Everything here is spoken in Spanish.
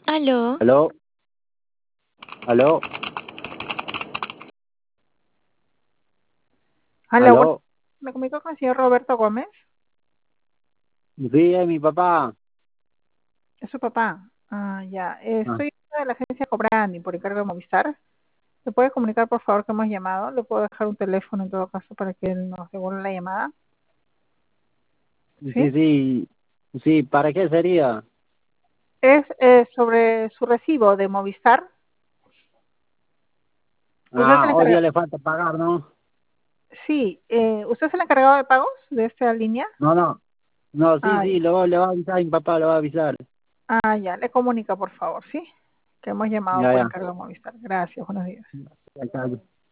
Aló, Aló, aló, Hola, bueno, aló, me comunico con el señor Roberto Gómez, sí, es mi papá. es su papá. Ah, ya. Ah, Estoy de la agencia Cobrani por encargo de Movistar. ¿Le puede comunicar, por favor, que hemos llamado? ¿Le puedo dejar un teléfono en todo caso para que él nos devuelva la llamada? ¿Sí? sí, sí, sí, ¿para qué sería? Es sobre su recibo de Movistar. ¿Usted es el Hoy día encargado? le falta pagar, ¿no? Sí, ¿usted es el encargado de pagos de esta línea? No, no, no, sí, Ah, sí, le va a avisar, mi papá le va a avisar. ya. Le comunica, por favor, ¿sí? Que hemos llamado Ya, por ya, encargo de Movistar. Gracias, buenos días. ya está.